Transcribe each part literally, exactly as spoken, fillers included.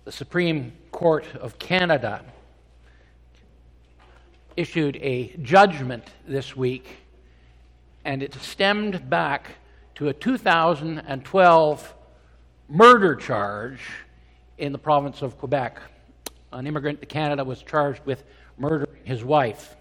the Supreme Court of Canada issued a judgment this week, and it stemmed back to a two thousand twelve murder charge in the province of Quebec. An immigrant to Canada was charged with murdering his wife.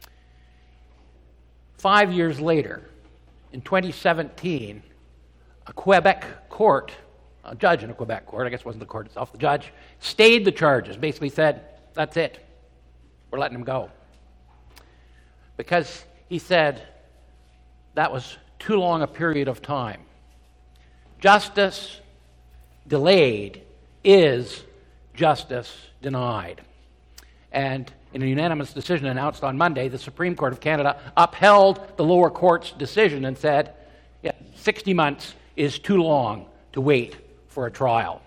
Five years later, in twenty seventeen, a Quebec court, a judge in a Quebec court, I guess it wasn't the court itself, the judge, stayed the charges, basically said, that's it, we're letting him go. Because he said that was too long a period of time. Justice delayed is justice denied. And in a unanimous decision announced on Monday, the Supreme Court of Canada upheld the lower court's decision and said, yeah, sixty months is too long to wait for a trial.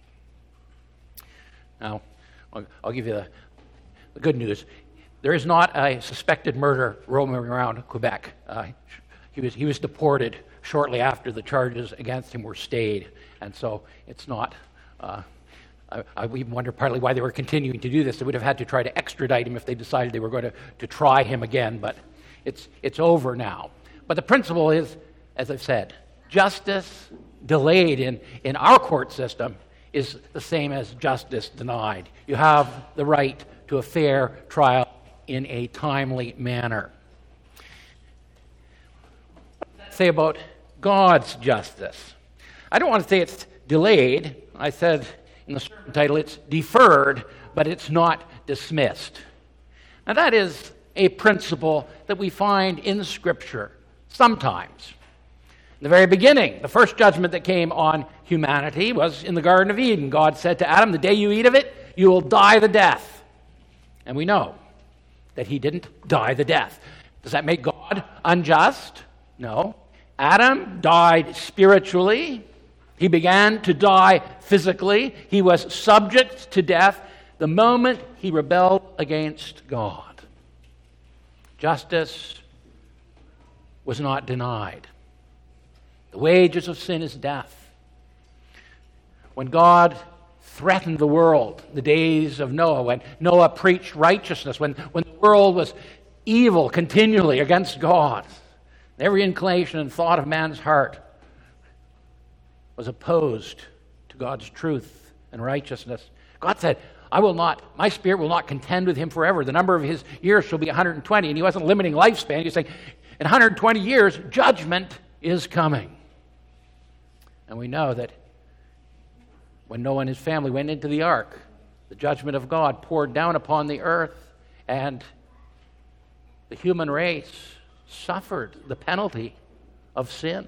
Now, I'll give you the, the good news. There is not a suspected murderer roaming around Quebec. Uh, he was he was deported shortly after the charges against him were stayed, and so it's not. Uh, I, I even wonder partly why they were continuing to do this. They would have had to try to extradite him if they decided they were going to, to try him again, but it's it's over now. But the principle is, as I've said, justice delayed in, in our court system is the same as justice denied. You have the right to a fair trial in a timely manner. What does that say about God's justice? I don't want to say it's delayed. I said in the sermon title it's deferred, but it's not dismissed. Now that is a principle that we find in Scripture sometimes. In the very beginning, the first judgment that came on humanity was in the Garden of Eden. God said to Adam, the day you eat of it, you will die the death. And we know that he didn't die the death. Does that make God unjust? No. Adam died spiritually. He began to die physically. He was subject to death the moment he rebelled against God. Justice was not denied. The wages of sin is death. When God threatened the world, the days of Noah, when Noah preached righteousness, when, when the world was evil continually against God, every inclination and thought of man's heart was opposed to God's truth and righteousness. God said, I will not, my spirit will not contend with him forever. The number of his years shall be one hundred twenty. And he wasn't limiting lifespan. He was saying, in one hundred twenty years, judgment is coming. And we know that when Noah and his family went into the ark, the judgment of God poured down upon the earth, and the human race suffered the penalty of sin.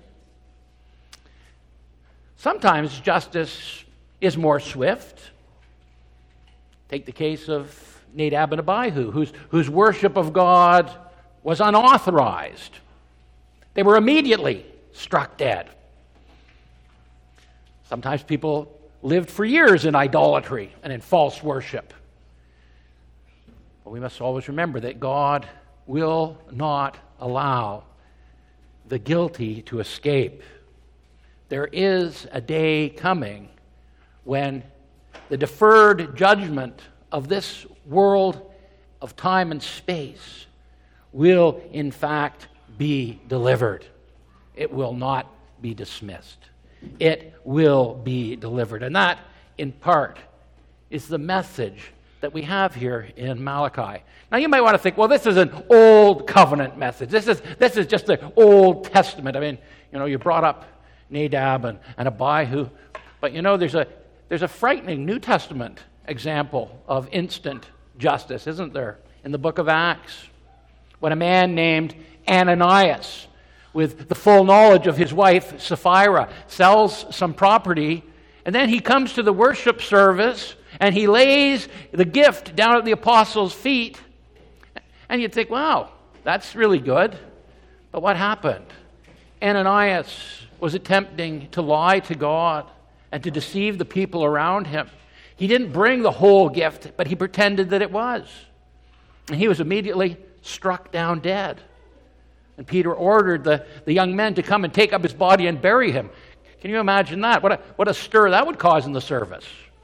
Sometimes justice is more swift. Take the case of Nadab and Abihu, whose, whose worship of God was unauthorized. They were immediately struck dead. Sometimes people lived for years in idolatry and in false worship. But we must always remember that God will not allow the guilty to escape. There is a day coming when the deferred judgment of this world of time and space will, in fact, be delivered. It will not be dismissed. It will be delivered. And that, in part, is the message that we have here in Malachi. Now, you might want to think, well, this is an old covenant message. This is this is just the Old Testament. I mean, you know, you brought up Nadab and, and Abihu, but you know, there's a there's a frightening New Testament example of instant justice, isn't there? In the book of Acts, when a man named Ananias, with the full knowledge of his wife Sapphira, sells some property, and then he comes to the worship service and he lays the gift down at the apostles' feet, and you'd think, wow, that's really good. But what happened? Ananias was attempting to lie to God and to deceive the people around him. He didn't bring the whole gift, but he pretended that it was. And he was immediately struck down dead. And Peter ordered the, the young men to come and take up his body and bury him. Can you imagine that? What a, what a stir that would cause in the service.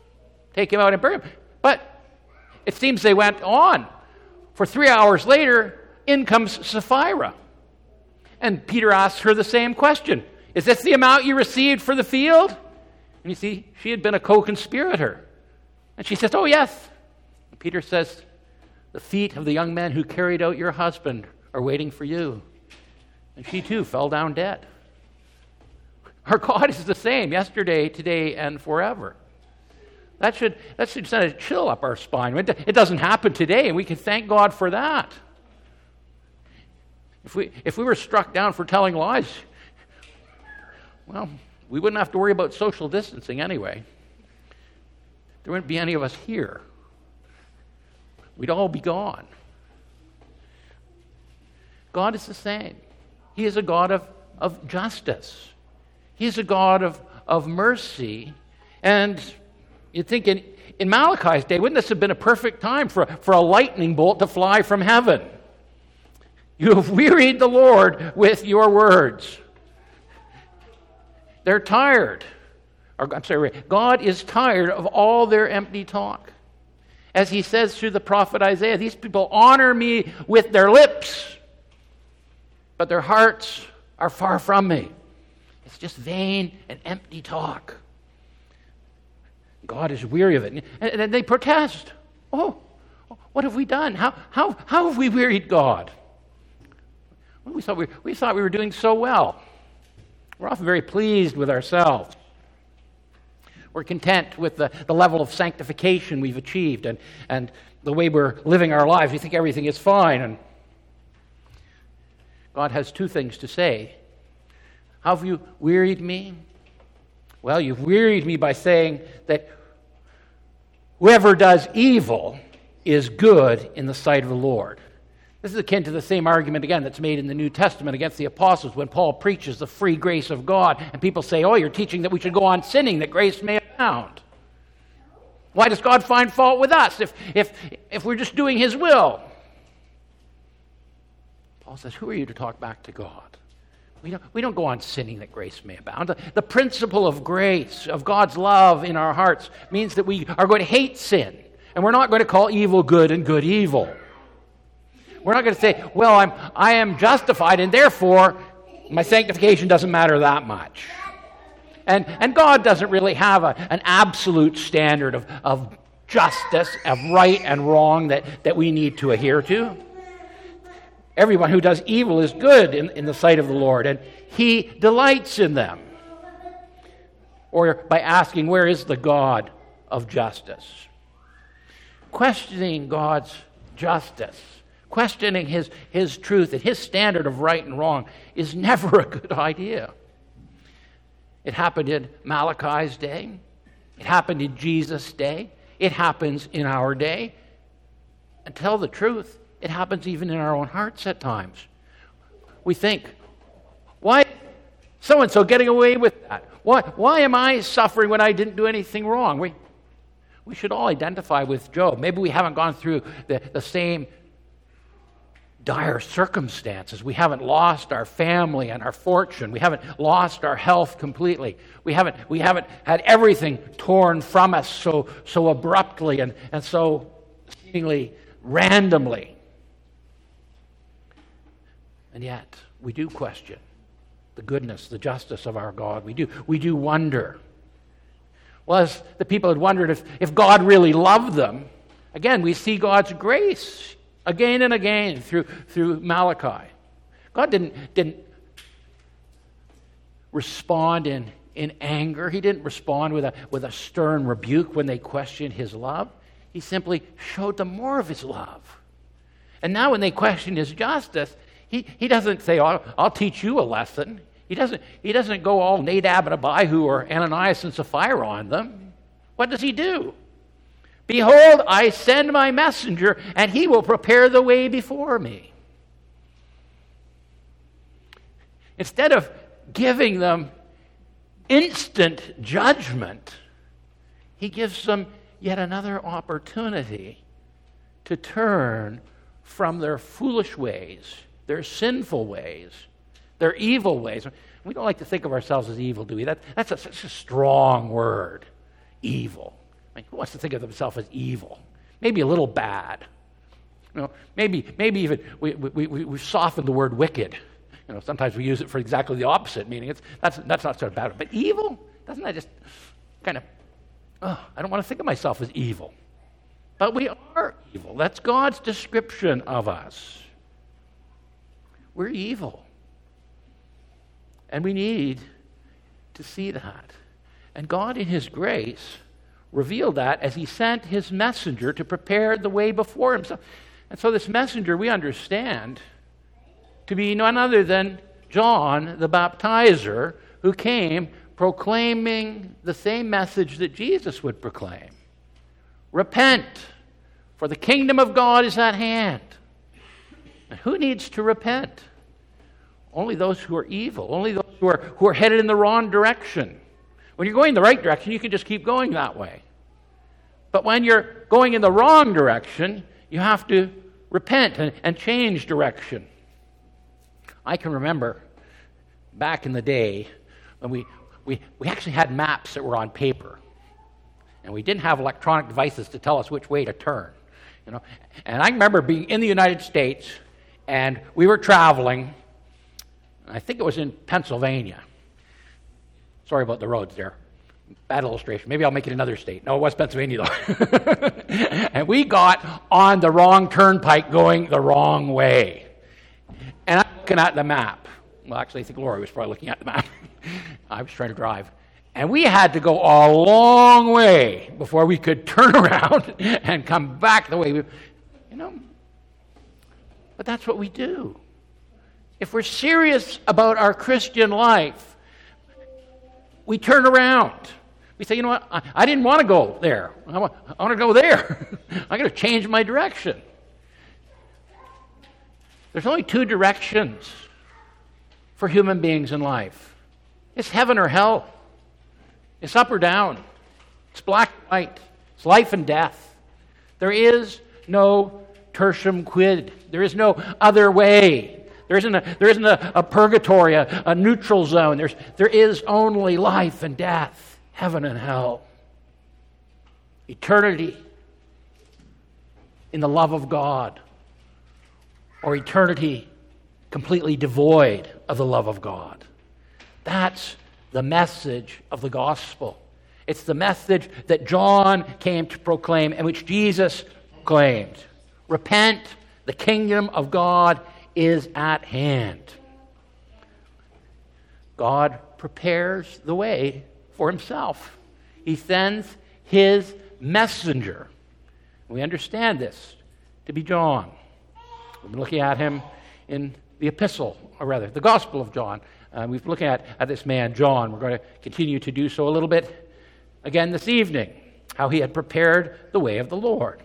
take him out and bury him. But it seems they went on. For three hours later, in comes Sapphira. And Peter asks her the same question. Is this the amount you received for the field? And you see, she had been a co-conspirator. And she says, oh, yes. And Peter says, the feet of the young men who carried out your husband are waiting for you. And she too fell down dead. Our God is the same yesterday, today, and forever. That should, that should send a chill up our spine. It, it doesn't happen today, and we can thank God for that. If we, if we were struck down for telling lies, well, we wouldn't have to worry about social distancing anyway. There wouldn't be any of us here. We'd all be gone. God is the same. He is a God of, of justice. He is a God of, of mercy. And you'd think in, in Malachi's day, wouldn't this have been a perfect time for, for a lightning bolt to fly from heaven? You have wearied the Lord with your words. They're tired. Or, I'm sorry, God is tired of all their empty talk. As he says through the prophet Isaiah, these people honor me with their lips, but their hearts are far from me. It's just vain and empty talk. God is weary of it. And, and they protest. Oh, what have we done? How, how, how have we wearied God? Well, we, thought we, we thought we were doing so well. We're often very pleased with ourselves. We're content with the, the level of sanctification we've achieved and, and the way we're living our lives. We think everything is fine. And God has two things to say. How have you wearied me? Well, you've wearied me by saying that whoever does evil is good in the sight of the Lord. This is akin to the same argument, again, that's made in the New Testament against the apostles when Paul preaches the free grace of God, and people say, oh, you're teaching that we should go on sinning, that grace may abound. Why does God find fault with us if, if, if we're just doing his will? Paul says, who are you to talk back to God? We don't, we don't go on sinning that grace may abound. The, the principle of grace, of God's love in our hearts, means that we are going to hate sin, and we're not going to call evil good and good evil. We're not going to say, well, I'm, I am justified, and therefore my sanctification doesn't matter that much. And, and God doesn't really have a, an absolute standard of, of justice, of right and wrong that, that we need to adhere to. Everyone who does evil is good in, in the sight of the Lord, and he delights in them. Or by asking, where is the God of justice? Questioning God's justice, questioning his, his truth and his standard of right and wrong is never a good idea. It happened in Malachi's day. It happened in Jesus' day. It happens in our day. And tell the truth, it happens even in our own hearts at times. We think, why so-and-so getting away with that? Why, why am I suffering when I didn't do anything wrong? We, we should all identify with Job. Maybe we haven't gone through the, the same dire circumstances. We haven't lost our family and our fortune. We haven't lost our health completely. We haven't, we haven't had everything torn from us so, so abruptly and, and so seemingly randomly. And yet, we do question the goodness, the justice of our God. We do, we do wonder. Well, as the people had wondered if, if God really loved them, again, we see God's grace again and again through, through Malachi. God didn't, didn't respond in, in anger. He didn't respond with a, with a stern rebuke when they questioned his love. He simply showed them more of his love. And now when they question his justice, he, he doesn't say, oh, I'll teach you a lesson. He doesn't, he doesn't go all Nadab and Abihu or Ananias and Sapphira on them. What does he do? Behold, I send my messenger, and he will prepare the way before me. Instead of giving them instant judgment, he gives them yet another opportunity to turn from their foolish ways, their sinful ways, their evil ways. We don't like to think of ourselves as evil, do we? That, that's a, such a strong word, evil. I mean, who wants to think of themselves as evil? Maybe a little bad. You know, maybe maybe even we, we, we, we've softened the word wicked. You know, sometimes we use it for exactly the opposite meaning. It's, that's, that's not so bad. But evil, doesn't that just kind of, oh, I don't want to think of myself as evil. But we are evil. That's God's description of us. We're evil. And we need to see that. And God, in his grace, revealed that as he sent his messenger to prepare the way before himself. And so this messenger, we understand, to be none other than John the Baptizer, who came proclaiming the same message that Jesus would proclaim. Repent, for the kingdom of God is at hand. And who needs to repent? Only those who are evil, only those who are, who are headed in the wrong direction. When you're going the right direction, you can just keep going that way. But when you're going in the wrong direction, you have to repent and, and change direction. I can remember back in the day when we, we, we actually had maps that were on paper. And we didn't have electronic devices to tell us which way to turn. You know? And I remember being in the United States, and we were traveling. I think it was in Pennsylvania. Sorry about the roads there. Bad illustration. Maybe I'll make it another state. No, it was Pennsylvania, though. And we got on the wrong turnpike going the wrong way. And I'm looking at the map. Well, actually, I think Lori was probably looking at the map. I was trying to drive. And we had to go a long way before we could turn around and come back the way we... You know, but that's what we do. If we're serious about our Christian life, we turn around. We say, you know what, I, I didn't want to go there. I want, I want to go there. I'm going to change my direction. There's only two directions for human beings in life. It's heaven or hell. It's up or down. It's black and white. It's life and death. There is no tertium quid. There is no other way. There isn't a, there isn't a, a purgatory, a, a neutral zone. There's, there is only life and death, heaven and hell. Eternity in the love of God, or eternity completely devoid of the love of God. That's the message of the gospel. It's the message that John came to proclaim and which Jesus proclaimed. Repent, the kingdom of God is at hand. God prepares the way for himself. He sends his messenger. We understand this to be John. We've been looking at him in the epistle, or rather, the Gospel of John. Uh, we've been looking at, at this man, John. We're going to continue to do so a little bit again this evening, how he had prepared the way of the Lord.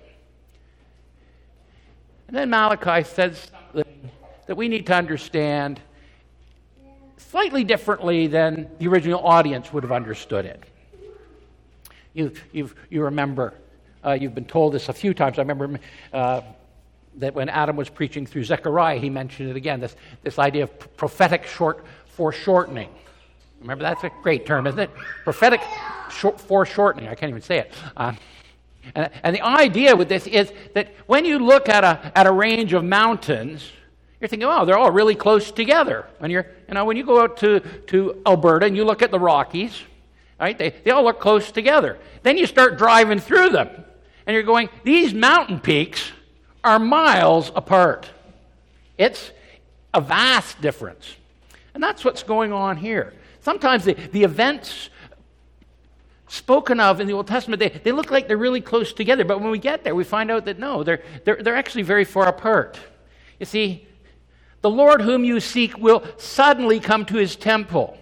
And then Malachi says something that we need to understand slightly differently than the original audience would have understood it. You, you've, you remember, uh, you've been told this a few times. I remember uh, that when Adam was preaching through Zechariah, he mentioned it again, this, this idea of prophetic short foreshortening. Remember, that's a great term, isn't it? Prophetic short foreshortening. I can't even say it. Uh, and, and the idea with this is that when you look at a at a range of mountains, you're thinking, oh, they're all really close together. When you're, you know, when you go out to, to Alberta and you look at the Rockies, right? They they all look close together. Then you start driving through them, and you're going, these mountain peaks are miles apart. It's a vast difference. And that's what's going on here. Sometimes the, the events spoken of in the Old Testament, they, they look like they're really close together, but when we get there, we find out that no, they're, they're, they're actually very far apart. You see, the Lord whom you seek will suddenly come to his temple.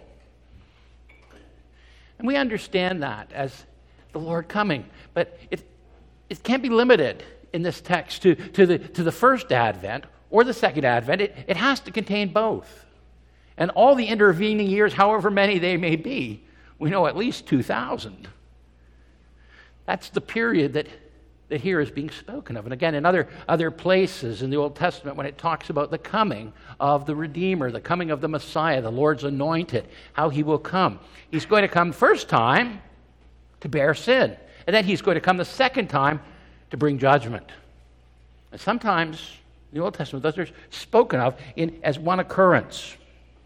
And we understand that as the Lord coming, but it, it can't be limited in this text to, to, the, to the first advent or the second advent. It, it has to contain both. And all the intervening years, however many they may be, we know at least two thousand. That's the period that, that here is being spoken of. And again, in other, other places in the Old Testament, when it talks about the coming of the Redeemer, the coming of the Messiah, the Lord's anointed, how he will come. He's going to come first time to bear sin. And then he's going to come the second time to bring judgment. And sometimes in the Old Testament, those are spoken of in, as one occurrence.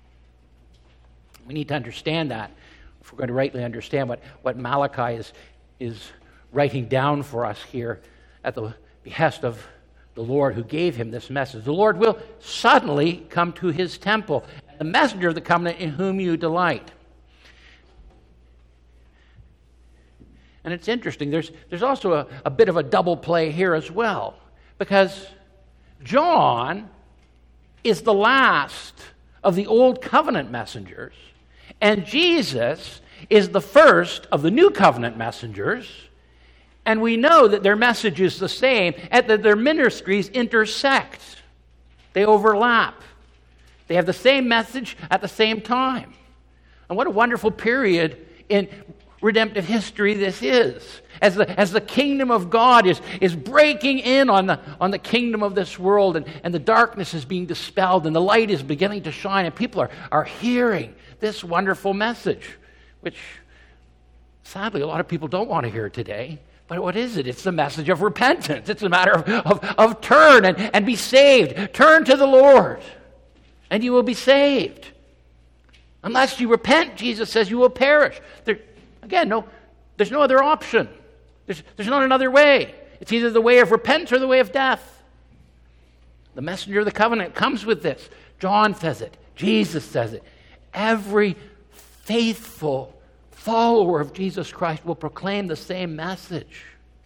We need to understand that if we're going to rightly understand what, what Malachi is, is writing down for us here at the behest of the Lord who gave him this message. The Lord will suddenly come to his temple, the messenger of the covenant in whom you delight. And it's interesting, there's, there's also a, a bit of a double play here as well, because John is the last of the Old Covenant messengers, and Jesus is the first of the New Covenant messengers, and we know that their message is the same, and that their ministries intersect. They overlap. They have the same message at the same time. And what a wonderful period in redemptive history this is. As the, as the kingdom of God is, is breaking in on the, on the kingdom of this world, and, and the darkness is being dispelled, and the light is beginning to shine, and people are, are hearing this wonderful message, which sadly a lot of people don't want to hear today. But what is it? It's the message of repentance. It's a matter of, of, of turn and, and be saved. Turn to the Lord, and you will be saved. Unless you repent, Jesus says, you will perish. There, again, no, there's no other option. There's, there's not another way. It's either the way of repentance or the way of death. The messenger of the covenant comes with this. John says it. Jesus says it. Every faithful follower of Jesus Christ will proclaim the same message.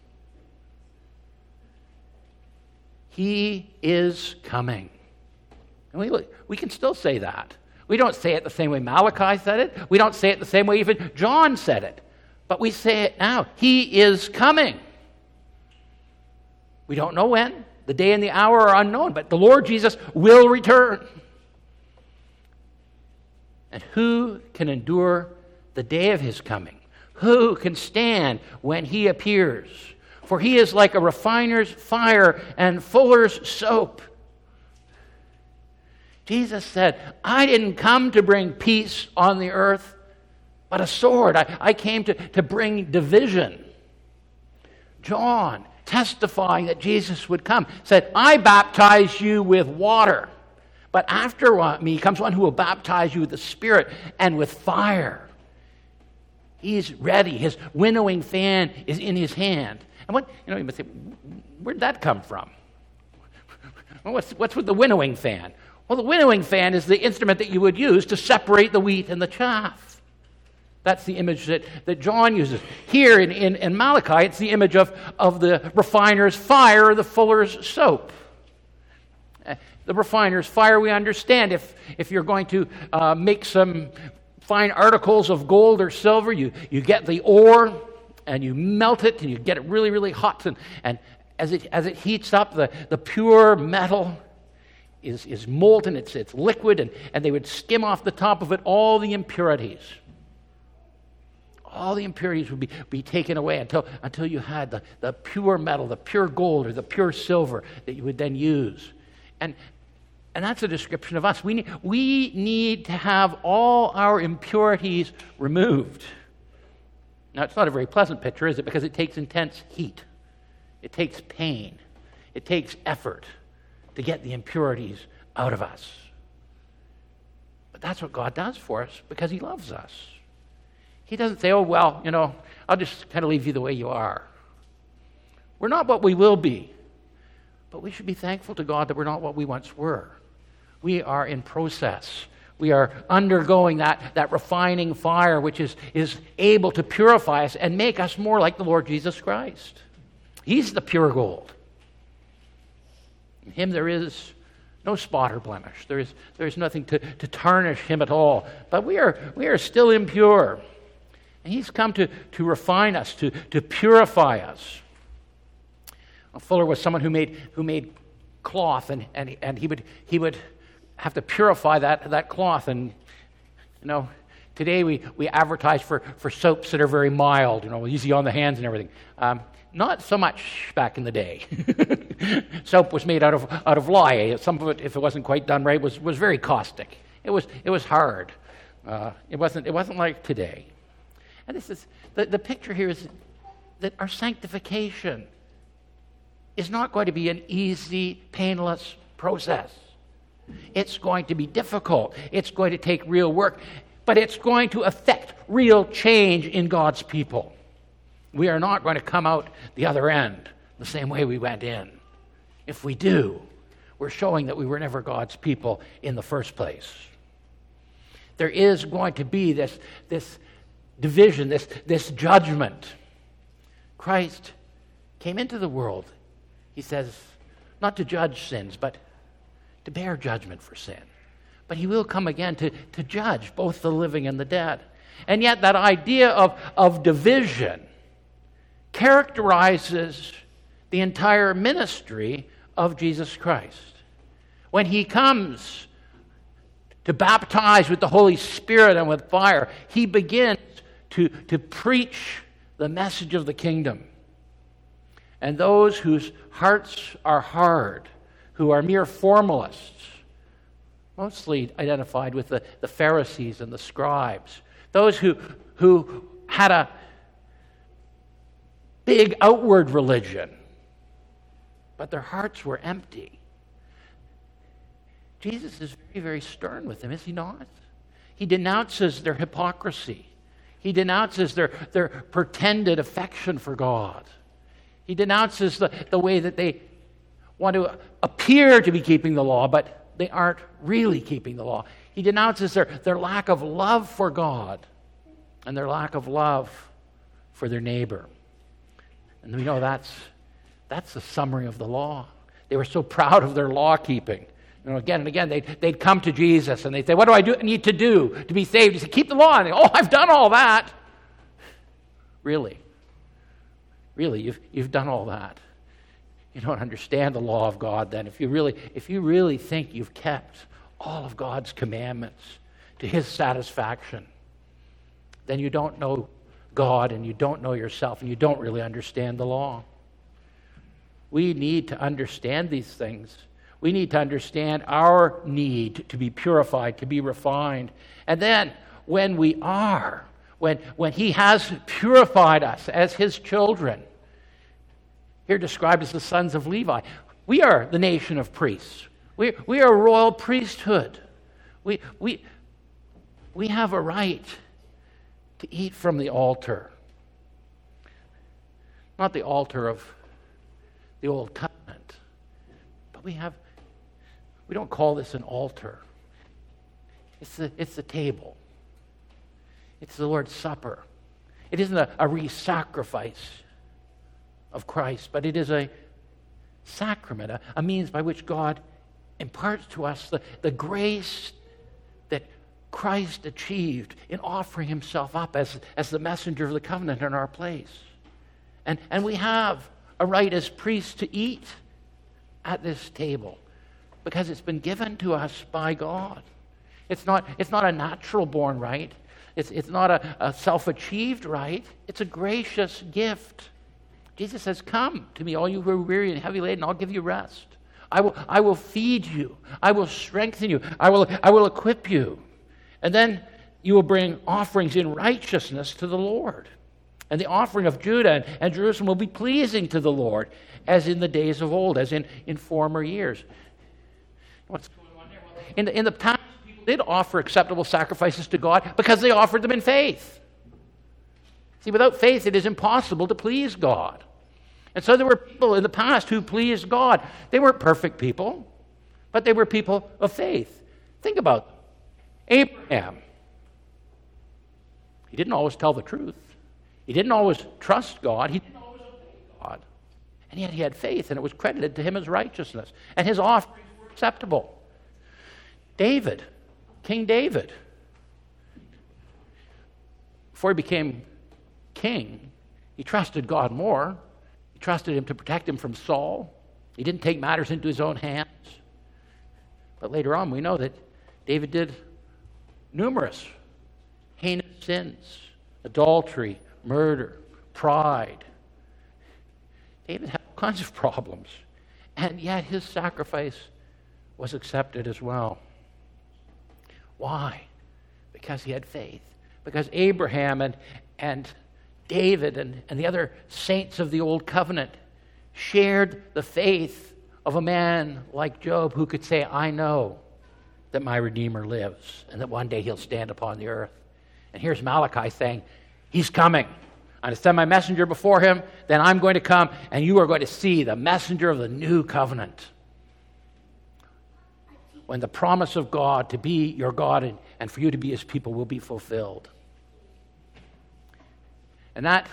He is coming. And we, we can still say that. We don't say it the same way Malachi said it. We don't say it the same way even John said it. But we say it now. He is coming. We don't know when. The day and the hour are unknown. But the Lord Jesus will return. And who can endure the day of his coming? Who can stand when he appears? For he is like a refiner's fire and fuller's soap. Jesus said, I didn't come to bring peace on the earth, but a sword. I, I came to, to bring division. John, testifying that Jesus would come, said, I baptize you with water, but after me comes one who will baptize you with the Spirit and with fire. He's ready. His winnowing fan is in his hand. And what, you know, you must say, where'd that come from? Well, what's, what's with the winnowing fan? Well, the winnowing fan is the instrument that you would use to separate the wheat and the chaff. That's the image that, that John uses. Here in, in, in Malachi, it's the image of, of the refiner's fire or the fuller's soap. Uh, the refiner's fire, we understand. If, if you're going to uh, make some fine articles of gold or silver, you, you get the ore and you melt it and you get it really, really hot. And, and as it as it heats up, the, the pure metal is, is molten, it's, it's liquid, and, and they would skim off the top of it all the impurities. All the impurities would be, be taken away until, until you had the, the pure metal, the pure gold or the pure silver that you would then use. And And that's a description of us. We need, we need to have all our impurities removed. Now, it's not a very pleasant picture, is it? Because it takes intense heat. It takes pain. It takes effort to get the impurities out of us. But that's what God does for us because he loves us. He doesn't say, oh, well, you know, I'll just kind of leave you the way you are. We're not what we will be. But we should be thankful to God that we're not what we once were. We are in process. We are undergoing that, that refining fire which is, is able to purify us and make us more like the Lord Jesus Christ. He's the pure gold. In him there is no spot or blemish. There is, there is nothing to, to tarnish him at all. But we are, we are still impure. And he's come to, to refine us, to, to purify us. Well, Fuller was someone who made who made cloth, and, and, and he would he would have to purify that, that cloth. And you know, today we, we advertise for, for soaps that are very mild, you know, easy on the hands and everything. Um, not so much back in the day. Soap was made out of out of lye. Some of it, if it wasn't quite done right, was, was very caustic. It was it was hard. Uh, it wasn't it wasn't like today. And this is the, the picture here is that our sanctification is not going to be an easy, painless process. It's going to be difficult. It's going to take real work, but it's going to affect real change in God's people. We are not going to come out the other end the same way we went in. If we do, we're showing that we were never God's people in the first place. There is going to be this, this division, this, this judgment. Christ came into the world, he says, not to judge sins, but to bear judgment for sin. But he will come again to, to judge both the living and the dead. And yet that idea of, of division characterizes the entire ministry of Jesus Christ. When he comes to baptize with the Holy Spirit and with fire, he begins to, to preach the message of the kingdom. And those whose hearts are hard, who are mere formalists, mostly identified with the, the Pharisees and the scribes, those who, who had a big outward religion, but their hearts were empty. Jesus is very, very stern with them, is he not? He denounces their hypocrisy. He denounces their, their pretended affection for God. He denounces the, the way that they want to appear to be keeping the law, but they aren't really keeping the law. He denounces their, their lack of love for God and their lack of love for their neighbor. And we know that's, that's the summary of the law. They were so proud of their law keeping. You know, again and again, they'd, they'd come to Jesus and they'd say, what do I do, need to do to be saved? He said, keep the law. And they go, oh, I've done all that. Really? Really, you've, you've done all that. You don't understand the law of God then. If you really, if you really think you've kept all of God's commandments to his satisfaction, then you don't know God and you don't know yourself and you don't really understand the law. We need to understand these things. We need to understand our need to be purified, to be refined. And then when we are, when, when he has purified us as his children, here described as the sons of Levi, we are the nation of priests. We, we are a royal priesthood. We, we, we have a right to eat from the altar. Not the altar of the old covenant, but we have, we don't call this an altar. It's the, it's the table. It's the Lord's Supper. It isn't a, a re-sacrifice of Christ, but it is a sacrament, a, a means by which God imparts to us the, the grace that Christ achieved in offering himself up as, as the messenger of the covenant in our place. And, and we have a right as priests to eat at this table because it's been given to us by God. It's not, it's not a natural-born right. It's, it's not a, a self-achieved right. It's a gracious gift. Jesus says, come to me, all you who are weary and heavy laden, I'll give you rest. I will, I will feed you. I will strengthen you. I will, I will equip you. And then you will bring offerings in righteousness to the Lord. And the offering of Judah and, and Jerusalem will be pleasing to the Lord, as in the days of old, as in, in former years. What's going on there? Well, in the, in the time, people did offer acceptable sacrifices to God because they offered them in faith. See, without faith, it is impossible to please God. And so there were people in the past who pleased God. They weren't perfect people, but they were people of faith. Think about them. Abraham. He didn't always tell the truth. He didn't always trust God. He didn't always obey God. And yet he had faith, and it was credited to him as righteousness. And his offerings were acceptable. David, King David, before he became king, he trusted God more. He trusted him to protect him from Saul. He didn't take matters into his own hands. But later on, we know that David did numerous heinous sins: adultery, murder, pride. David had all kinds of problems, and yet his sacrifice was accepted as well. Why? Because he had faith. Because Abraham and, and David and, and the other saints of the Old Covenant shared the faith of a man like Job who could say, I know that my Redeemer lives and that one day he'll stand upon the earth. And here's Malachi saying, he's coming. I'm going to send my messenger before him, then I'm going to come, and you are going to see the messenger of the new covenant. When the promise of God to be your God and, and for you to be his people will be fulfilled. And that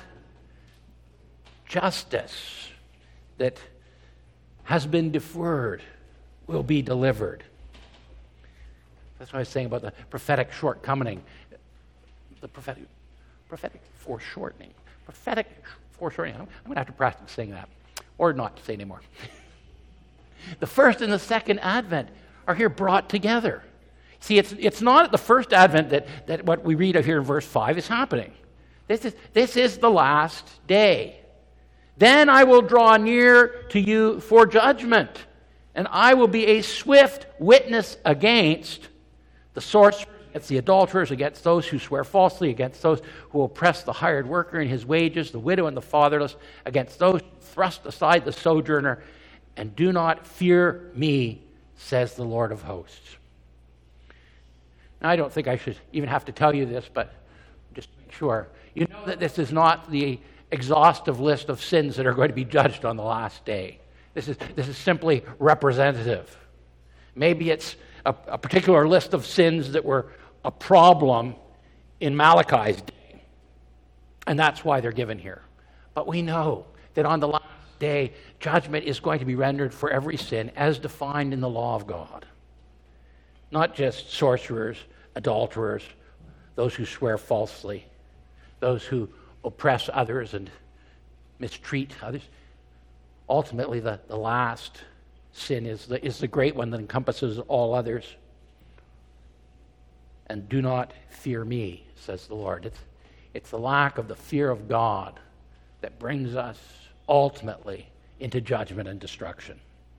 justice that has been deferred will be delivered. That's what I was saying about the prophetic shortcoming. The prophetic, prophetic foreshortening. Prophetic foreshortening. I'm going to have to practice saying that. Or not to say anymore. The first and the second advent are here brought together. See, it's it's not at the first advent that, that what we read of here in verse five is happening. This is, this is the last day. Then I will draw near to you for judgment, and I will be a swift witness against the sorcerers, against the adulterers, against those who swear falsely, against those who oppress the hired worker in his wages, the widow and the fatherless, against those who thrust aside the sojourner, and do not fear me, says the Lord of hosts. Now, I don't think I should even have to tell you this, but just make sure. You know that this is not the exhaustive list of sins that are going to be judged on the last day. This is, this is simply representative. Maybe it's a, a particular list of sins that were a problem in Malachi's day, and that's why they're given here. But we know that on the last day, judgment is going to be rendered for every sin as defined in the law of God. Not just sorcerers, adulterers, those who swear falsely, those who oppress others and mistreat others. Ultimately, the, the last sin is the, is the great one that encompasses all others. And do not fear me, says the Lord. It's, it's the lack of the fear of God that brings us ultimately into judgment and destruction.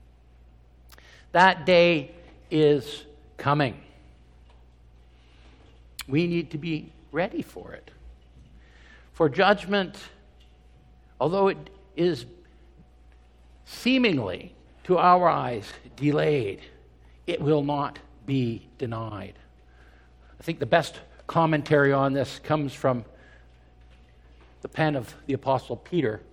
That day is coming. We need to be ready for it. For judgment, although it is seemingly, to our eyes, delayed, it will not be denied. I think the best commentary on this comes from the pen of the Apostle Peter.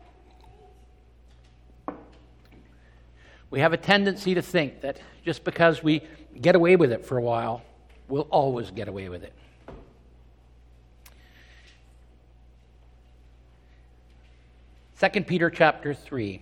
We have a tendency to think that just because we get away with it for a while, we'll always get away with it. Second Peter chapter three.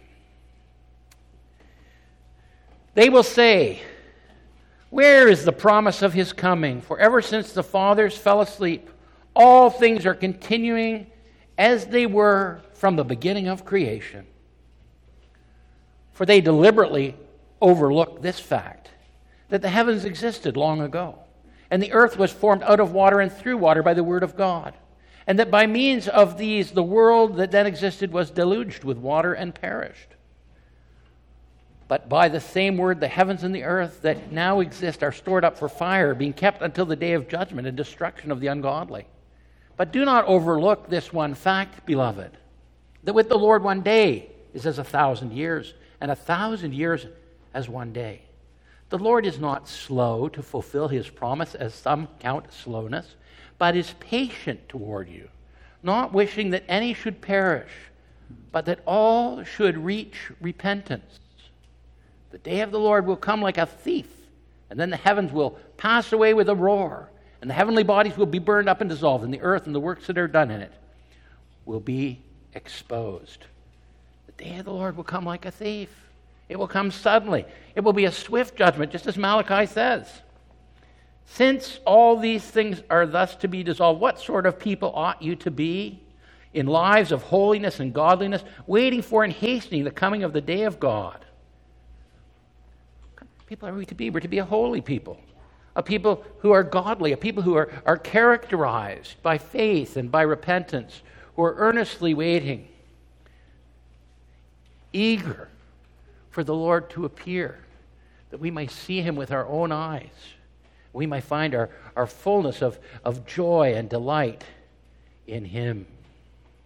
They will say, where is the promise of his coming? For ever since the fathers fell asleep, all things are continuing as they were from the beginning of creation. For they deliberately overlook this fact, that the heavens existed long ago, and the earth was formed out of water and through water by the word of God, and that by means of these the world that then existed was deluged with water and perished. But by the same word the heavens and the earth that now exist are stored up for fire, being kept until the day of judgment and destruction of the ungodly. But do not overlook this one fact, beloved, that with the Lord one day is as a thousand years, and a thousand years as one day. The Lord is not slow to fulfill his promise, as some count slowness, but is patient toward you, not wishing that any should perish, but that all should reach repentance. The day of the Lord will come like a thief, and then the heavens will pass away with a roar, and the heavenly bodies will be burned up and dissolved, and the earth and the works that are done in it will be exposed. The day of the Lord will come like a thief. It will come suddenly. It will be a swift judgment, just as Malachi says. Since all these things are thus to be dissolved, what sort of people ought you to be in lives of holiness and godliness, waiting for and hastening the coming of the day of God? What kind of people are we to be? We're to be a holy people, a people who are godly, a people who are, are characterized by faith and by repentance, who are earnestly waiting, eager for the Lord to appear, that we may see him with our own eyes. We might find our, our fullness of, of joy and delight in him.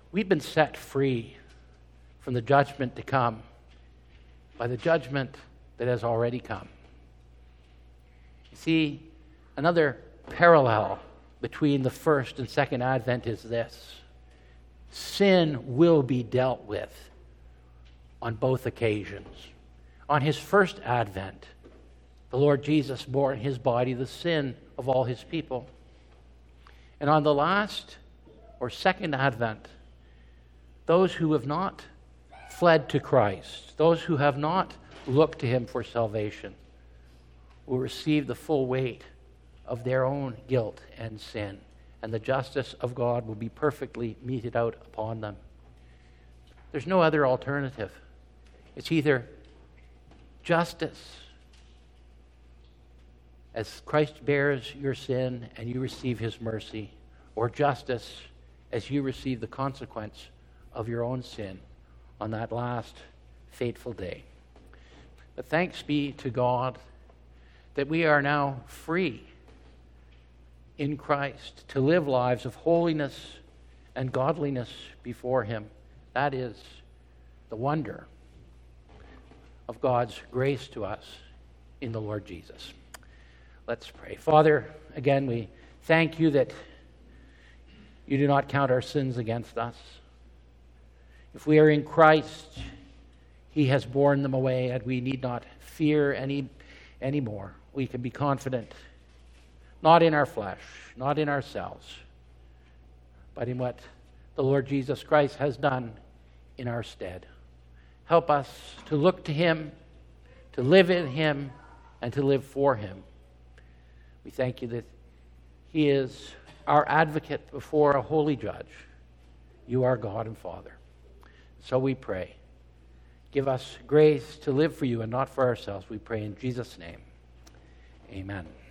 we've been set free from the judgment to come by the judgment that has already come. You see, another parallel between the first and second advent is this: sin will be dealt with on both occasions. On his first advent, the Lord Jesus bore in his body the sin of all his people. And on the last or second advent, those who have not fled to Christ, those who have not looked to him for salvation, will receive the full weight of their own guilt and sin, and the justice of God will be perfectly meted out upon them. There's no other alternative. It's either justice, as Christ bears your sin and you receive his mercy, or justice as you receive the consequence of your own sin on that last fateful day. But thanks be to God that we are now free in Christ to live lives of holiness and godliness before him. That is the wonder of God's grace to us in the Lord Jesus. Let's pray. Father, again, we thank you that you do not count our sins against us. If we are in Christ, he has borne them away, and we need not fear any anymore. We can be confident, not in our flesh, not in ourselves, but in what the Lord Jesus Christ has done in our stead. Help us to look to him, to live in him, and to live for him. We thank you that he is our advocate before a holy judge. You are God and Father. So we pray. Give us grace to live for you and not for ourselves. We pray in Jesus' name. Amen.